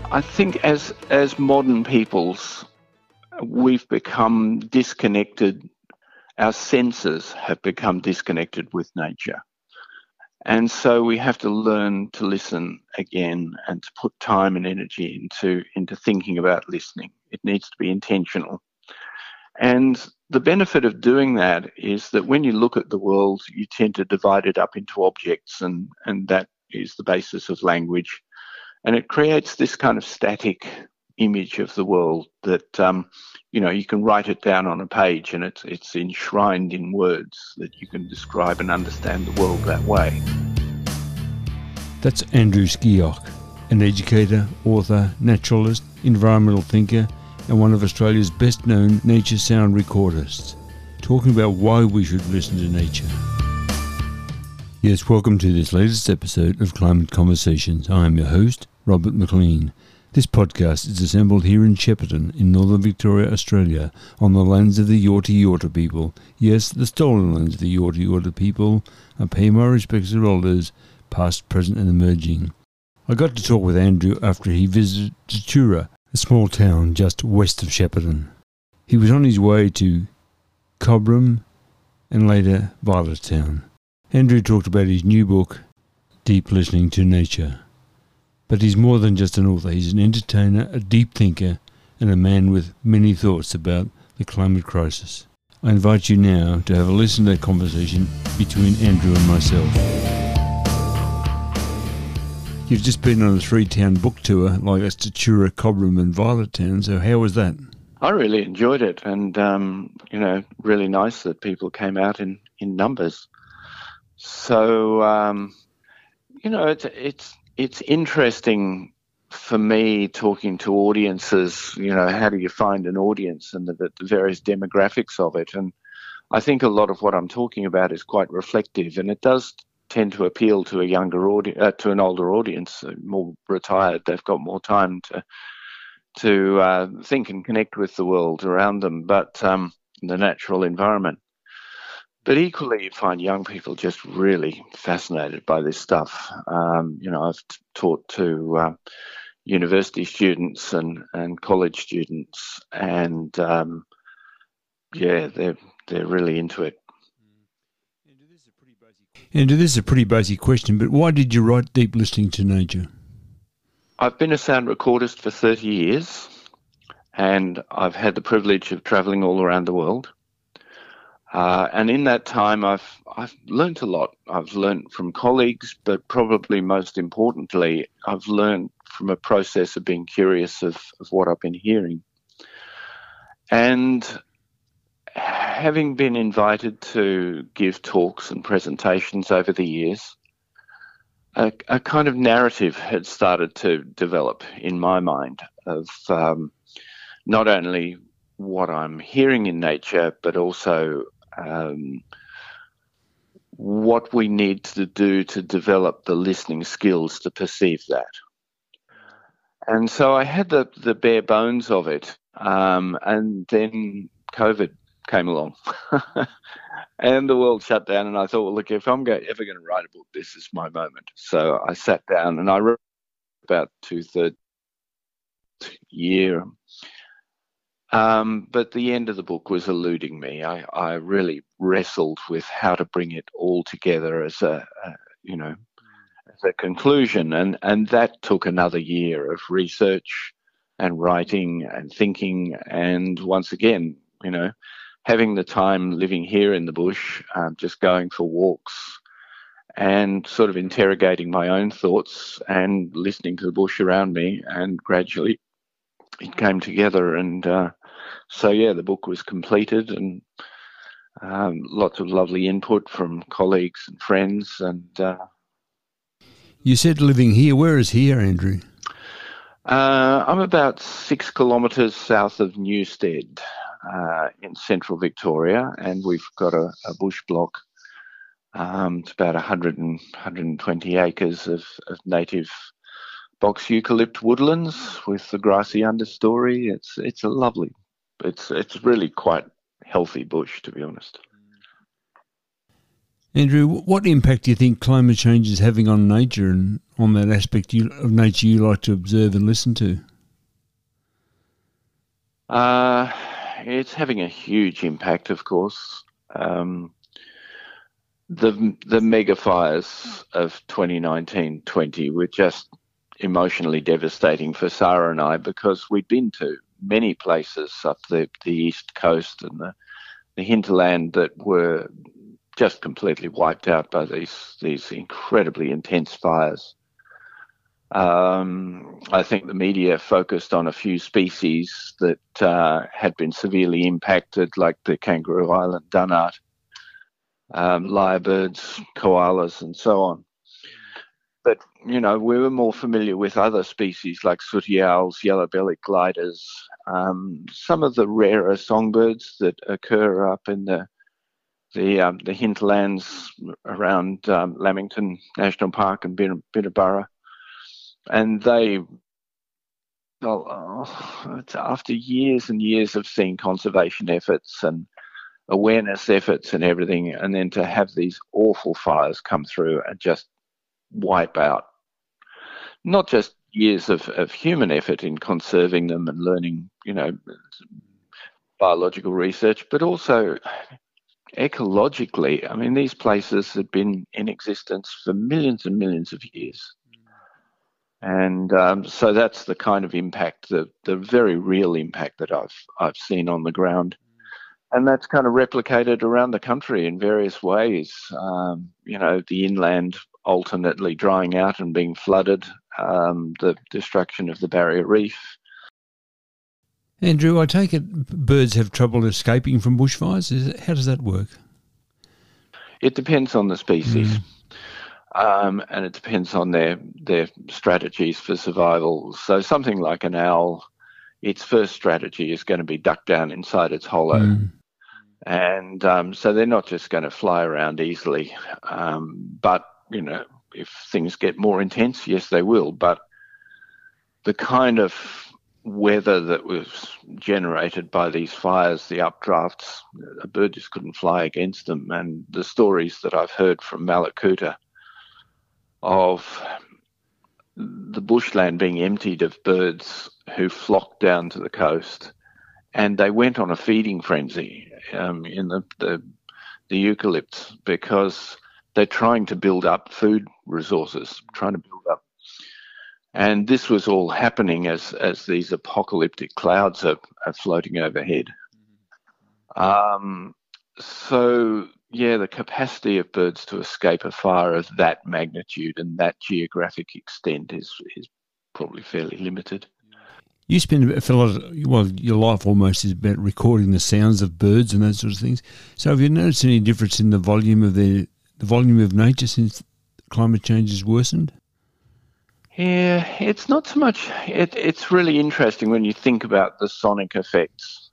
I think as modern peoples, we've become disconnected. Our senses have become disconnected with nature. And so we have to learn to listen again and to put time and energy into thinking about listening. It needs to be intentional. And the benefit of doing that is that when you look at the world, you tend to divide it up into objects, and that is the basis of language. And it creates this kind of static image of the world that, you can write it down on a page and it's enshrined in words that you can describe and understand the world that way. That's Andrew Skeoch, an educator, author, naturalist, environmental thinker, and one of Australia's best-known nature sound recordists, talking about why we should listen to nature. Yes, welcome to this latest episode of Climate Conversations. I am your host, Robert McLean. This podcast is assembled here in Shepparton in northern Victoria, Australia, on the lands of the Yorta Yorta people. Yes, the stolen lands of the Yorta Yorta people. I pay my respects to elders, past, present and emerging. I got to talk with Andrew after he visited Tatura, a small town just west of Shepparton. He was on his way to Cobram and later Violettown. Andrew talked about his new book, Deep Listening to Nature. But he's more than just an author. He's an entertainer, a deep thinker, and a man with many thoughts about the climate crisis. I invite you now to have a listen to that conversation between Andrew and myself. You've just been on a 3-town book tour, like that's Tatura, Cobram and Violettown, so how was that? I really enjoyed it, and, really nice that people came out in numbers. So, it's interesting for me talking to audiences, how do you find an audience and the various demographics of it. And I think a lot of what I'm talking about is quite reflective, and it does tend to appeal to a younger audience, to an older audience, more retired. They've got more time to think and connect with the world around them, but the natural environment. But equally, you find young people just really fascinated by this stuff. I've taught to university students and college students, and they're really into it. Andrew, this is a pretty basic question, but why did you write Deep Listening to Nature? I've been a sound recordist for 30 years, and I've had the privilege of travelling all around the world. And in that time, I've learnt a lot. I've learnt from colleagues, but probably most importantly, I've learnt from a process of being curious of what I've been hearing. And having been invited to give talks and presentations over the years, a kind of narrative had started to develop in my mind of not only what I'm hearing in nature, but also what we need to do to develop the listening skills to perceive that. And so I had the bare bones of it, and then COVID came along and the world shut down, and I thought, well, look, if I'm ever going to write a book, this is my moment. So I sat down and I wrote about 2/3 year. But the end of the book was eluding me. I really wrestled with how to bring it all together as a conclusion. And that took another year of research and writing and thinking. And once again, having the time living here in the bush, just going for walks and sort of interrogating my own thoughts and listening to the bush around me. And gradually it came together, and the book was completed, and lots of lovely input from colleagues and friends. And you said living here. Where is here, Andrew? I'm about 6 kilometres south of Newstead in central Victoria, and we've got a bush block. It's about 120 acres of native box eucalypt woodlands with the grassy understory. It's a lovely, it's really quite healthy bush, to be honest. Andrew, what impact do you think climate change is having on nature and on that aspect of nature you like to observe and listen to? It's having a huge impact, of course. The mega fires of 2019-20 were just emotionally devastating for Sarah and I, because we'd been to many places up the east coast and the hinterland that were just completely wiped out by these incredibly intense fires. I think the media focused on a few species that had been severely impacted, like the Kangaroo Island dunnart, lyrebirds, koalas, and so on. But, we were more familiar with other species like sooty owls, yellow-bellied gliders, some of the rarer songbirds that occur up in the hinterlands around Lamington National Park and Bittabara. And after years and years of seeing conservation efforts and awareness efforts and everything, and then to have these awful fires come through and just wipe out not just years of human effort in conserving them and learning, biological research, but also ecologically. I mean, these places had been in existence for millions and millions of years. And so that's the kind of impact, the very real impact that I've seen on the ground. And that's kind of replicated around the country in various ways. The inland alternately drying out and being flooded, the destruction of the barrier reef. Andrew, I take it birds have trouble escaping from bushfires. How does that work? It depends on the species. And it depends on their strategies for survival. So something like an owl, its first strategy is going to be duck down inside its hollow. And so they're not just going to fly around easily. But, if things get more intense, yes, they will. But the kind of weather that was generated by these fires, the updrafts, a bird just couldn't fly against them. And the stories that I've heard from Mallacoota of the bushland being emptied of birds who flocked down to the coast, and they went on a feeding frenzy in the eucalypts, because they're trying to build up food resources, and this was all happening as these apocalyptic clouds are floating overhead. So yeah, the capacity of birds to escape a fire of that magnitude and that geographic extent is probably fairly limited. You spend your life almost is about recording the sounds of birds and that sort of things. So have you noticed any difference in the volume of the volume of nature since climate change has worsened? Yeah, it's not so much. It's really interesting when you think about the sonic effects.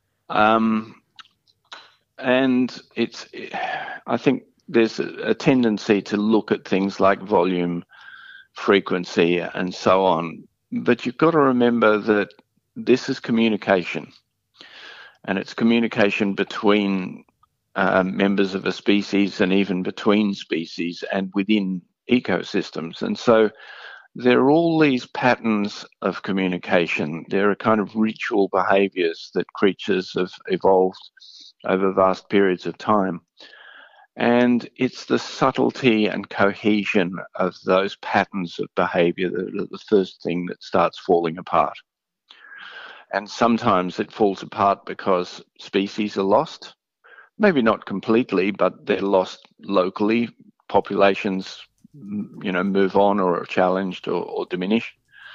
And I think there's a tendency to look at things like volume, frequency, and so on. But you've got to remember that this is communication, and it's communication between members of a species, and even between species and within ecosystems. And so there are all these patterns of communication. There are kind of ritual behaviors that creatures have evolved over vast periods of time. And it's the subtlety and cohesion of those patterns of behavior that are the first thing that starts falling apart. And sometimes it falls apart because species are lost. Maybe not completely, but they're lost locally. Populations, move on or are challenged or diminish,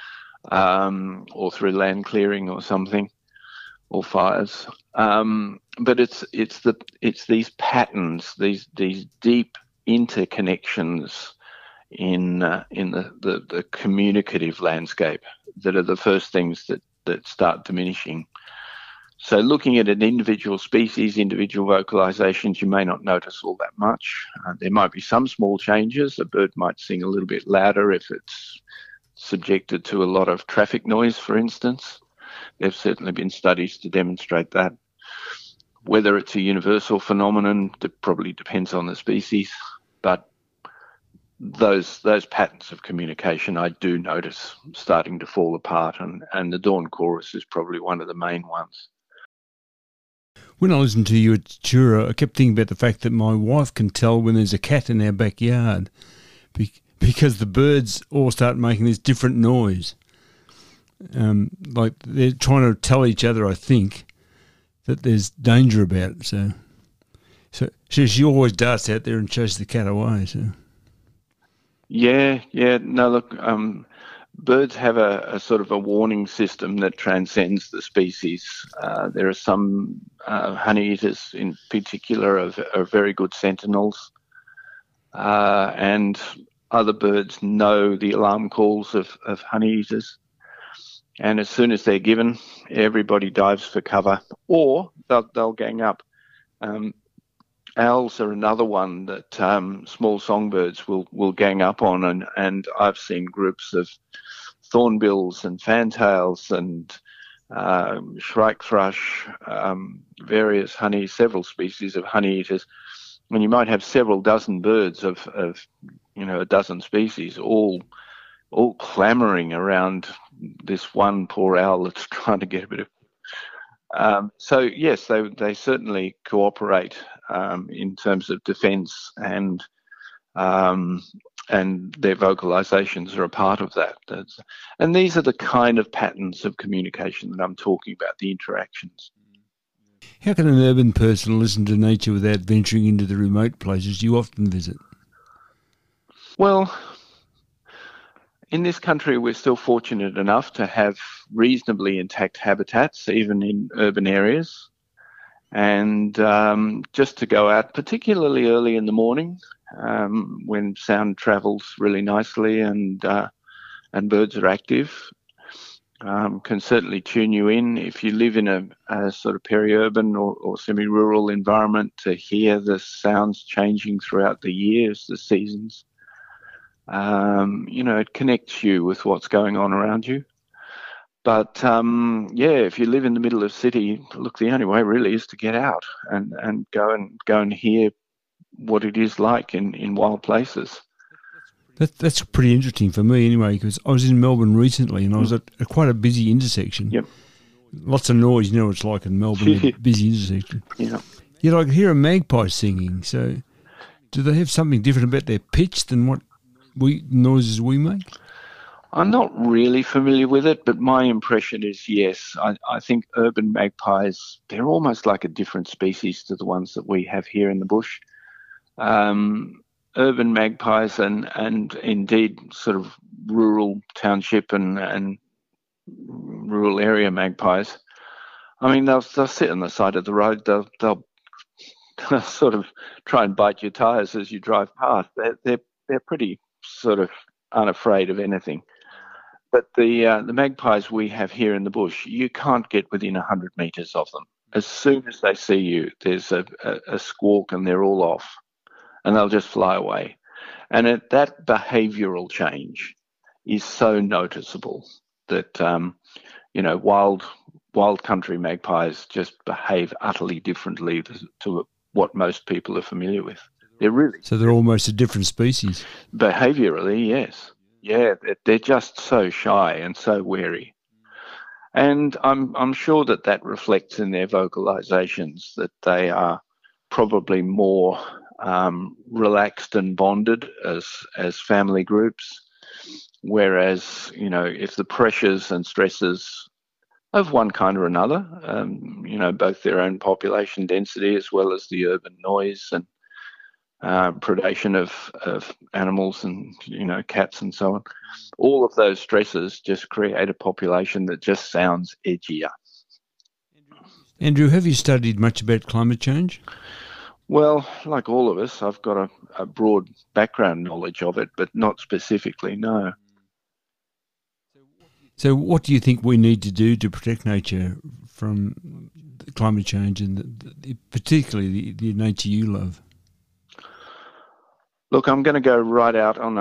or through land clearing or something, or fires. But it's these patterns, these deep interconnections in the communicative landscape that are the first things that start diminishing. So looking at an individual species, individual vocalizations, you may not notice all that much. There might be some small changes. A bird might sing a little bit louder if it's subjected to a lot of traffic noise, for instance. There've certainly been studies to demonstrate that. Whether it's a universal phenomenon, that probably depends on the species, but those patterns of communication I do notice starting to fall apart, and the dawn chorus is probably one of the main ones. When I listened to you at Tura, I kept thinking about the fact that my wife can tell when there's a cat in our backyard because the birds all start making this different noise. Like they're trying to tell each other, I think, that there's danger about it. So she always darts out there and chases the cat away. So. Yeah. No, look, birds have a sort of a warning system that transcends the species. There are some honeyeaters in particular are very good sentinels, and other birds know the alarm calls of honeyeaters. And as soon as they're given, everybody dives for cover, or they'll gang up. Owls are another one that small songbirds will gang up on, and I've seen groups of thornbills and fantails and shrike thrush, several species of honeyeaters, and you might have several dozen birds of a dozen species all clamouring around this one poor owl that's trying to get a bit of. So yes, they certainly cooperate in terms of defence, and their vocalisations are a part of that. And these are the kind of patterns of communication that I'm talking about, the interactions. How can an urban person listen to nature without venturing into the remote places you often visit? Well, in this country, we're still fortunate enough to have reasonably intact habitats, even in urban areas. And just to go out, particularly early in the morning, when sound travels really nicely and birds are active, can certainly tune you in. If you live in a sort of peri-urban or semi-rural environment, to hear the sounds changing throughout the years, the seasons, it connects you with what's going on around you. But if you live in the middle of city, look, the only way really is to get out and go and hear what it is like in wild places. That's pretty interesting for me anyway, because I was in Melbourne recently and I was at quite a busy intersection. Yep. Lots of noise, you know what it's like in Melbourne, a busy intersection. Yeah. Yet I could hear a magpie singing. So do they have something different about their pitch than what noises we make? I'm not really familiar with it, but my impression is yes. I think urban magpies, they're almost like a different species to the ones that we have here in the bush. Urban magpies and indeed sort of rural township and rural area magpies, I mean, they'll sit on the side of the road. They'll sort of try and bite your tyres as you drive past. They're pretty sort of unafraid of anything. But the magpies we have here in the bush, you can't get within 100 metres of them. As soon as they see you, there's a squawk and they're all off, and they'll just fly away. And that behavioural change is so noticeable that wild country magpies just behave utterly differently to what most people are familiar with. So they're almost a different species. Behaviourally, yes. Yeah, they're just so shy and so wary. And I'm sure that reflects in their vocalizations, that they are probably more relaxed and bonded as family groups. Whereas, if the pressures and stresses of one kind or another, both their own population density as well as the urban noise and predation of animals and cats and so on, all of those stresses just create a population that just sounds edgier. Andrew, have you studied much about climate change? Well, like all of us, I've got a broad background knowledge of it, but not specifically, no. So what do you think we need to do to protect nature from climate change and particularly the nature you love? Look, I'm going to go right out on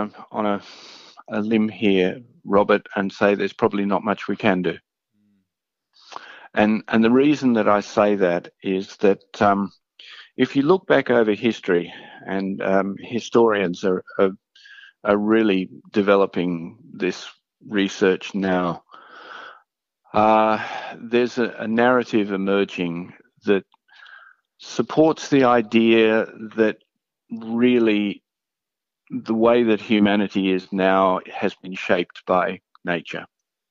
a limb here, Robert, and say there's probably not much we can do. And the reason that I say that is that if you look back over history, and historians are really developing this research now, there's a narrative emerging that supports the idea that really the way that humanity is now has been shaped by nature.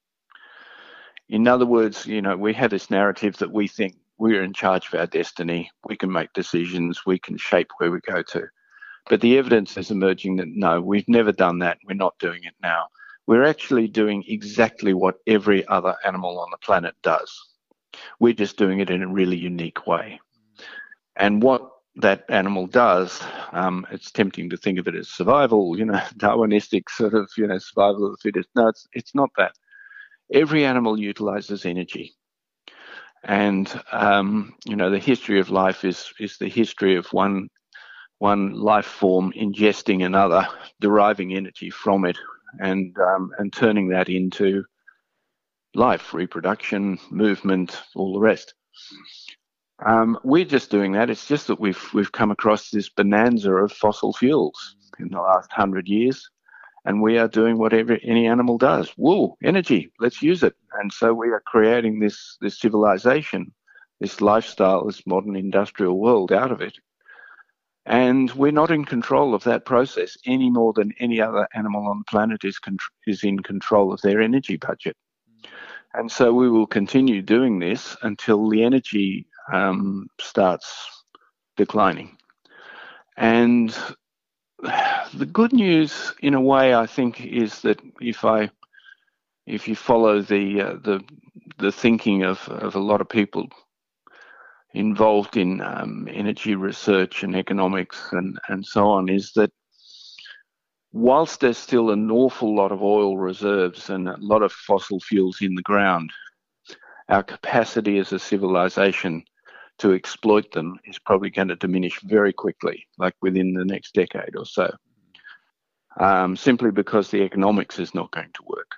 In other words, we have this narrative that we think we're in charge of our destiny, we can make decisions, we can shape where we go to. But the evidence is emerging that no, we've never done that, we're not doing it now. We're actually doing exactly what every other animal on the planet does. We're just doing it in a really unique way. And what that animal does, it's tempting to think of it as survival, Darwinistic sort of, survival of the fittest. No, it's not that. Every animal utilizes energy. And, the history of life is the history of one life form ingesting another, deriving energy from it, and turning that into life, reproduction, movement, all the rest. We're just doing that. It's just that we've come across this bonanza of fossil fuels in the last 100 years, and we are doing whatever any animal does. Woo, energy, let's use it. And so we are creating this civilization, this lifestyle, this modern industrial world out of it. And we're not in control of that process any more than any other animal on the planet is in control of their energy budget. And so we will continue doing this until the energy starts declining. And the good news, in a way, I think, is that if you follow the thinking of a lot of people involved in energy research and economics and so on, is that whilst there's still an awful lot of oil reserves and a lot of fossil fuels in the ground, our capacity as a civilization to exploit them is probably going to diminish very quickly, like within the next decade or so, simply because the economics is not going to work.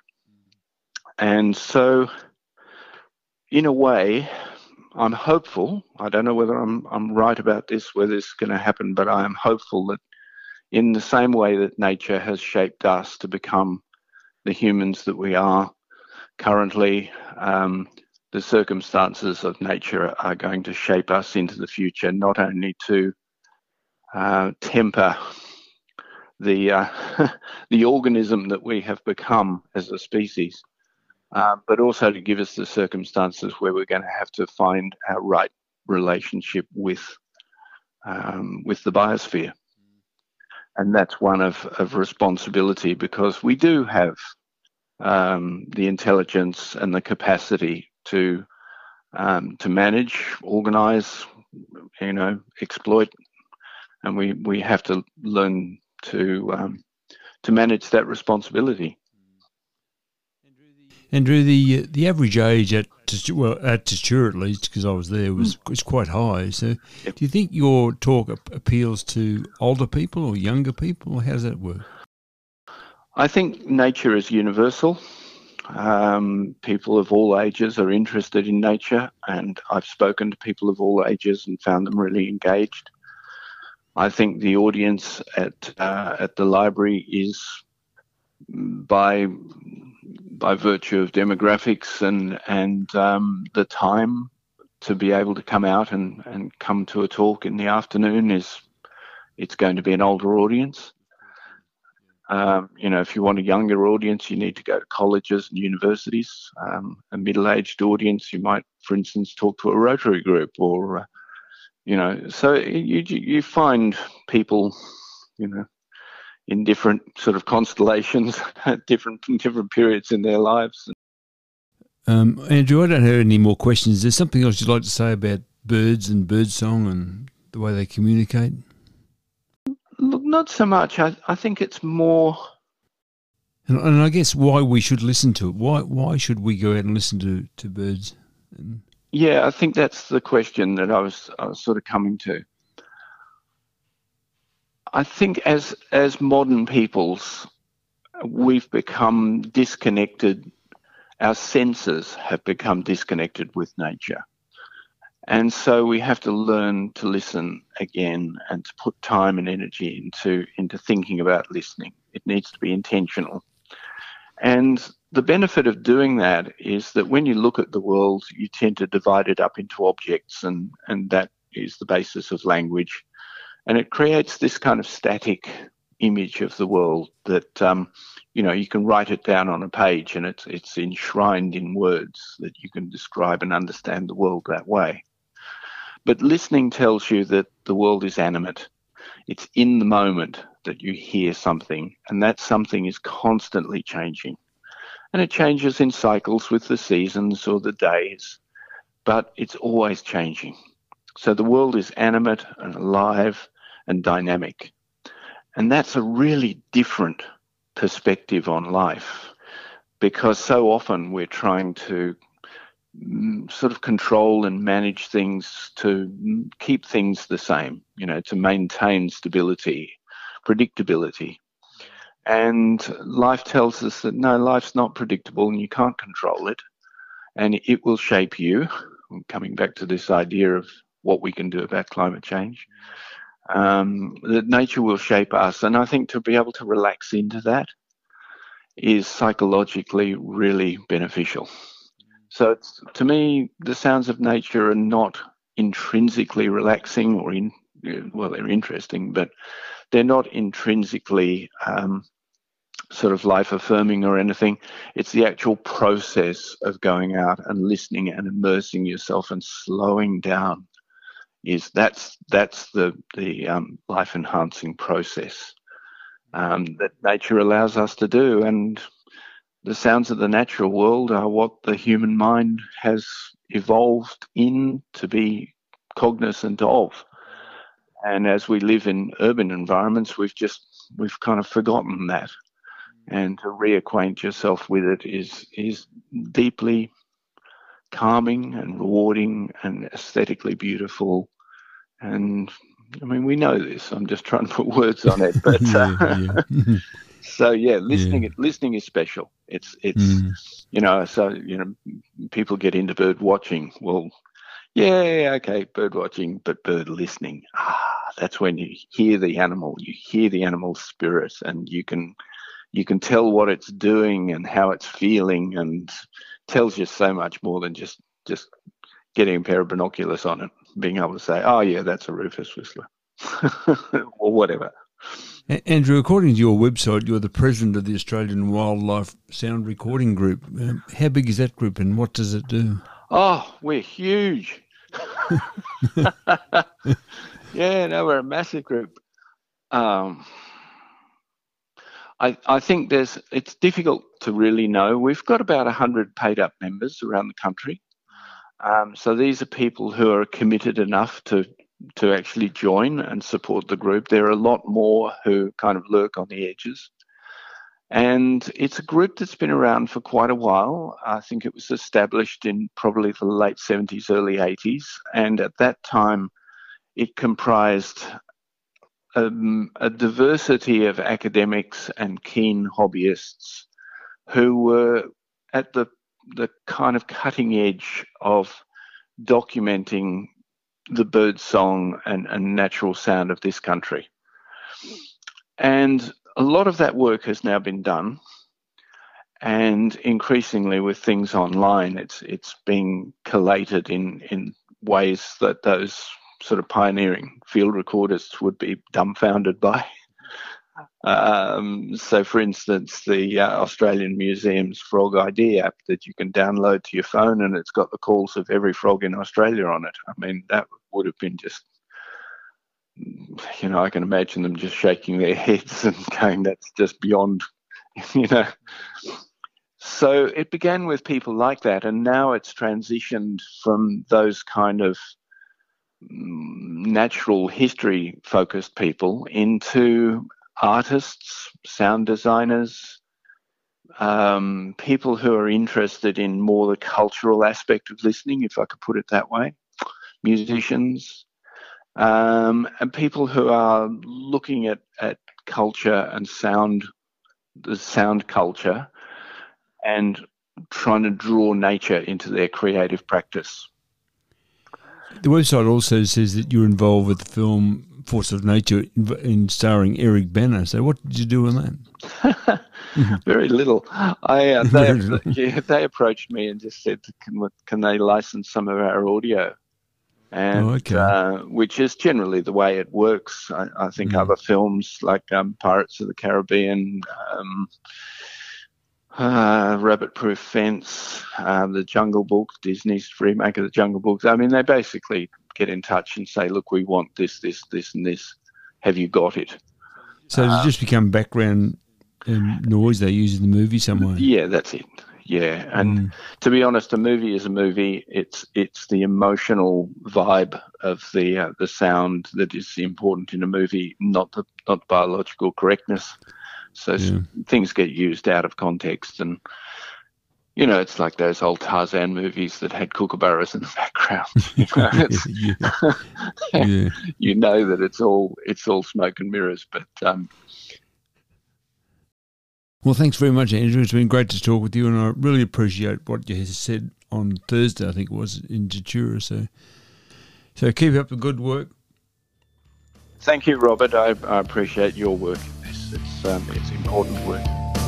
And so, in a way, I'm hopeful. I don't know whether I'm right about this, whether it's going to happen, but I am hopeful that in the same way that nature has shaped us to become the humans that we are currently, the circumstances of nature are going to shape us into the future, not only to temper the the organism that we have become as a species, but also to give us the circumstances where we're going to have to find our right relationship with the biosphere. And that's one of responsibility, because we do have the intelligence and the capacity to manage, organize, exploit, and we have to learn to manage that responsibility. Andrew, the average age at Tatura, at least, because I was there, was quite high. So, yep. Do you think your talk appeals to older people or younger people, or how does that work? I think nature is universal. People of all ages are interested in nature, and I've spoken to people of all ages and found them really engaged. I think the audience at the library is, by virtue of demographics and the time to be able to come out and come to a talk in the afternoon, it's going to be an older audience. If you want a younger audience, you need to go to colleges and universities. A middle-aged audience, you might, for instance, talk to a Rotary group, or so you find people, in different sort of constellations at different periods in their lives. Andrew, I don't have any more questions. Is there something else you'd like to say about birds and birdsong and the way they communicate? Look, not so much. I think it's more... And I guess why we should listen to it. Why should we go out and listen to birds? Yeah, I think that's the question that I was sort of coming to. I think as modern peoples, we've become disconnected. our senses have become disconnected with nature. And so we have to learn to listen again and to put time and energy into thinking about listening. It needs to be intentional. And the benefit of doing that is that when you look at the world, you tend to divide it up into objects, and that is the basis of language. And it creates this kind of static image of the world that, you can write it down on a page and it's enshrined in words that you can describe and understand the world that way. But listening tells you that the world is animate. It's in the moment that you hear something, and that something is constantly changing. And it changes in cycles with the seasons or the days, but it's always changing. So the world is animate and alive and dynamic. And that's a really different perspective on life, because so often we're trying to sort of control and manage things to keep things the same, to maintain stability, predictability. And life tells us that no, life's not predictable and you can't control it, and it will shape you. Coming back to this idea of what we can do about climate change, that nature will shape us. And I think to be able to relax into that is psychologically really beneficial. So to me, the sounds of nature are not intrinsically relaxing or they're interesting, but they're not intrinsically sort of life affirming or anything. It's the actual process of going out and listening and immersing yourself and slowing down. That's the life enhancing process that nature allows us to do. And the sounds of the natural world are what the human mind has evolved in to be cognizant of. And as we live in urban environments, we've kind of forgotten that. And to reacquaint yourself with it is deeply calming and rewarding and aesthetically beautiful. And I mean, we know this. I'm just trying to put words on it, but so listening is special. It's people get into bird watching. Well, okay, bird watching, but bird listening. That's when you hear the animal. You hear the animal's spirit, and you can tell what it's doing and how it's feeling, and tells you so much more than just getting a pair of binoculars on it, being able to say, oh yeah, that's a rufous whistler or whatever. Andrew, according to your website, you're the president of the Australian Wildlife Sound Recording Group. How big is that group and what does it do? Oh, we're huge. Yeah, no, we're a massive group. I think it's difficult to really know. We've got about 100 paid up members around the country. So these are people who are committed enough to actually join and support the group. There are a lot more who kind of lurk on the edges. And it's a group that's been around for quite a while. I think it was established in probably the late 70s, early 80s. And at that time, it comprised a diversity of academics and keen hobbyists who were at the kind of cutting edge of documenting the bird song and natural sound of this country. And a lot of that work has now been done, and increasingly with things online, it's being collated in ways that those sort of pioneering field recordists would be dumbfounded by. So, for instance, the Australian Museum's Frog ID app that you can download to your phone, and it's got the calls of every frog in Australia on it. I mean, that would have been just, I can imagine them just shaking their heads and going, that's just beyond, So it began with people like that, and now it's transitioned from those kind of natural history focused people into artists, sound designers, people who are interested in more the cultural aspect of listening, if I could put it that way, musicians, and people who are looking at culture and sound, the sound culture, and trying to draw nature into their creative practice. The website also says that you're involved with the film Force of Nature in starring Eric Bana. So what did you do on that? Very little. They approached me and just said, can they license some of our audio? And which is generally the way it works. I think other films like Pirates of the Caribbean, Rabbit Proof Fence, The Jungle Book, Disney's remake of The Jungle Book. I mean, they basically get in touch and say, look, we want this, this, this, and this. Have you got it? So does it just become background noise they use in the movie somewhere? Yeah, that's it. Yeah, and to be honest, a movie is a movie. It's the emotional vibe of the sound that is important in a movie, not biological correctness. So things get used out of context, and it's like those old Tarzan movies that had kookaburras in the background. You know that it's all smoke and mirrors, but. Well, thanks very much, Andrew. It's been great to talk with you, and I really appreciate what you said on Thursday, I think it was, in Tatura. So keep up the good work. Thank you, Robert. I appreciate your work in this. It's important work.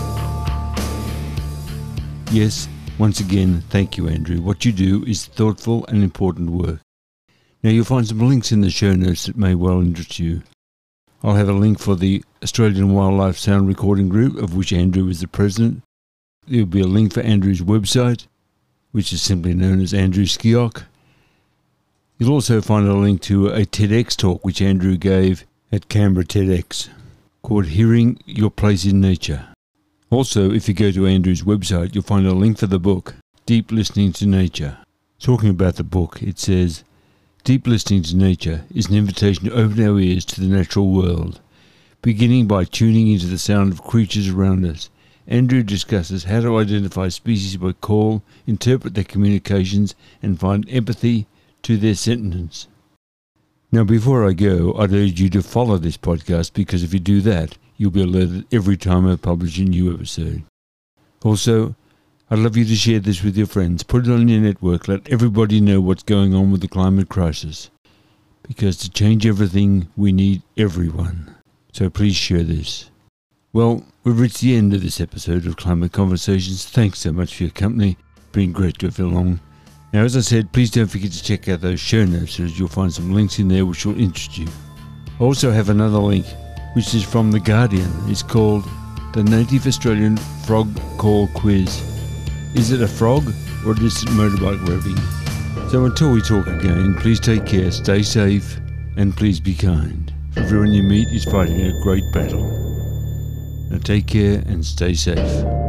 Yes, once again, thank you, Andrew. What you do is thoughtful and important work. Now, you'll find some links in the show notes that may well interest you. I'll have a link for the Australian Wildlife Sound Recording Group, of which Andrew is the president. There'll be a link for Andrew's website, which is simply known as Andrew Skiok. You'll also find a link to a TEDx talk which Andrew gave at Canberra TEDx, called Hearing Your Place in Nature. Also, if you go to Andrew's website, you'll find a link for the book, Deep Listening to Nature. Talking about the book, it says, Deep Listening to Nature is an invitation to open our ears to the natural world, beginning by tuning into the sound of creatures around us. Andrew discusses how to identify species by call, interpret their communications, and find empathy to their sentence. Now, before I go, I'd urge you to follow this podcast, because if you do that, you'll be alerted every time I publish a new episode. Also, I'd love you to share this with your friends. Put it on your network. Let everybody know what's going on with the climate crisis. Because to change everything, we need everyone. So please share this. Well, we've reached the end of this episode of Climate Conversations. Thanks so much for your company. Been great to have you along. Now, as I said, please don't forget to check out those show notes, as you'll find some links in there which will interest you. I also have another link, which is from The Guardian. It's called The Native Australian Frog Call Quiz. Is it a frog or a distant motorbike revving? So until we talk again, please take care, stay safe, and please be kind. For everyone you meet is fighting a great battle. Now take care and stay safe.